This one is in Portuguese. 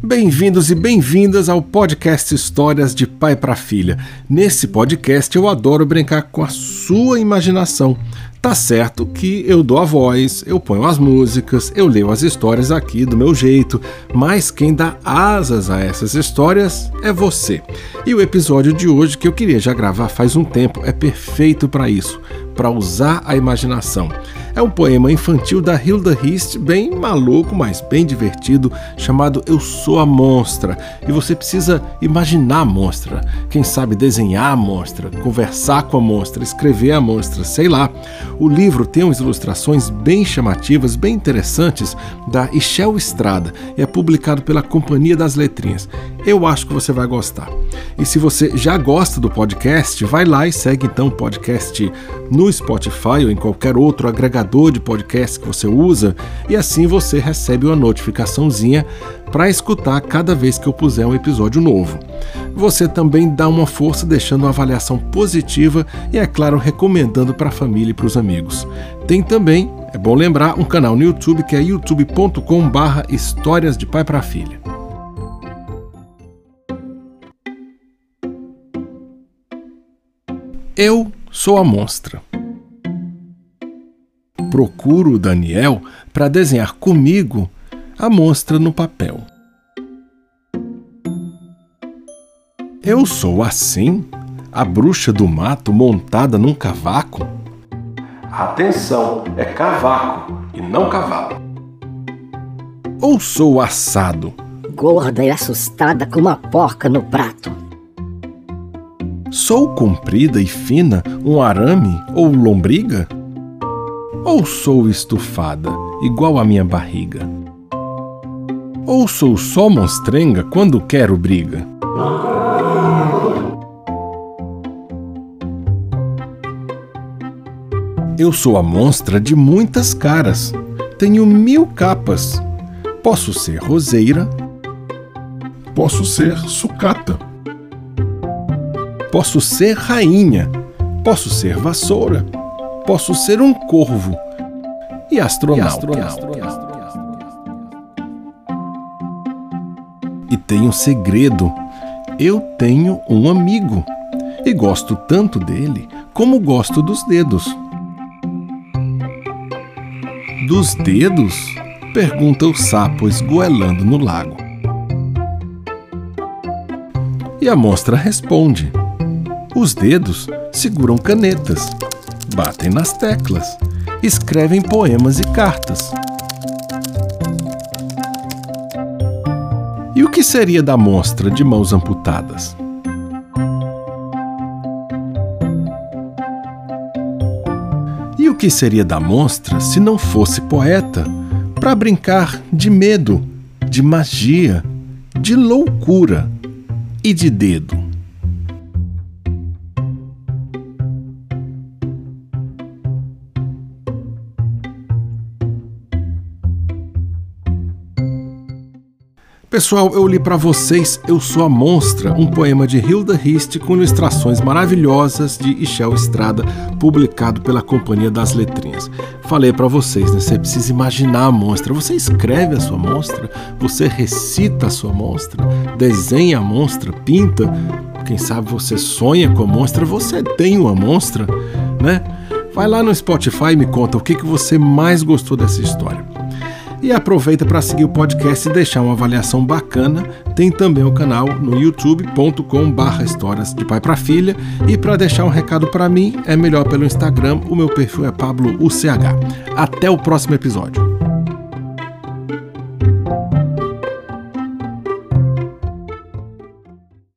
Bem-vindos e bem-vindas ao podcast Histórias de Pai para Filha. Nesse podcast eu adoro brincar com a sua imaginação. Tá certo que eu dou a voz, eu ponho as músicas, eu leio as histórias aqui do meu jeito, mas quem dá asas a essas histórias é você. E o episódio de hoje, que eu queria já gravar faz um tempo, é perfeito para isso, para usar a imaginação. É um poema infantil da Hilda Hist, bem maluco, mas bem divertido, chamado Eu Sou a Monstra. E você precisa imaginar a monstra, quem sabe desenhar a monstra, conversar com a monstra, escrever a monstra, sei lá. O livro tem umas ilustrações bem chamativas, bem interessantes, da Michel Estrada, e é publicado pela Companhia das Letrinhas. Eu acho que você vai gostar. E se você já gosta do podcast, vai lá e segue então o podcast no Spotify ou em qualquer outro agregador de podcast que você usa, e assim você recebe uma notificaçãozinha para escutar cada vez que eu puser um episódio novo. Você também dá uma força deixando uma avaliação positiva e, é claro, recomendando para a família e para os amigos. Tem também, é bom lembrar, um canal no YouTube que é youtube.com/Histórias de Pai para Filha. Eu sou a monstra. Procuro o Daniel para desenhar comigo a monstra no papel. Eu sou assim, a bruxa do mato montada num cavaco? Atenção, é cavaco e não cavalo. Ou sou assado? Gorda e assustada com uma porca no prato. Sou comprida e fina, um arame ou lombriga? Ou sou estufada, igual a minha barriga? Ou sou só monstrenga quando quero briga? Eu sou a monstra de muitas caras, tenho 1000 capas. Posso ser roseira, posso ser sucata, posso ser rainha, posso ser vassoura, posso ser um corvo e astronauta. E tenho um segredo, eu tenho um amigo e gosto tanto dele como gosto dos dedos. Dos dedos? Pergunta o sapo esgoelando no lago. E a monstra responde: os dedos seguram canetas, batem nas teclas, escrevem poemas e cartas. E o que seria da monstra de mãos amputadas? E o que seria da monstra se não fosse poeta, para brincar de medo, de magia, de loucura e de dedo? Pessoal, eu li para vocês Eu Sou a Monstra, um poema de Hilda Hist com ilustrações maravilhosas de Michel Estrada, publicado pela Companhia das Letrinhas. Falei para vocês, né? Você precisa imaginar a monstra. Você escreve a sua monstra, você recita a sua monstra, desenha a monstra, pinta. Quem sabe você sonha com a monstra, você tem uma monstra, né? Vai lá no Spotify e me conta o que você mais gostou dessa história. E aproveita para seguir o podcast e deixar uma avaliação bacana. Tem também o canal no youtube.com/Histórias de Pai para Filha. E para deixar um recado para mim, é melhor pelo Instagram. O meu perfil é PabloUCH. Até o próximo episódio.